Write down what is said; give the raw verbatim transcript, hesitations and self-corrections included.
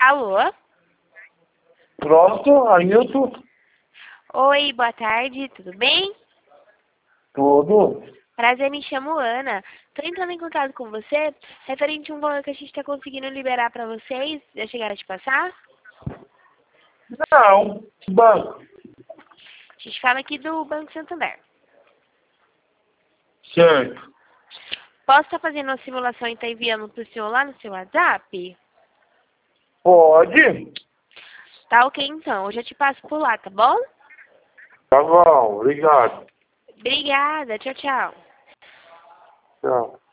Alô? Pronto, Ailton? Oi, boa tarde, tudo bem? Tudo? Prazer, me chamo Ana. Tô entrando em contato com você referente a um valor que a gente tá conseguindo liberar pra vocês. Já chegaram a te passar? Não. Banco. A gente fala aqui do Banco Santander. Certo. Posso estar fazendo uma simulação e tá enviando pro senhor lá no seu WhatsApp? Pode? Tá ok, então. Eu já te passo por lá, tá bom? Tá bom, obrigado. Obrigada. Tchau, tchau. Tchau.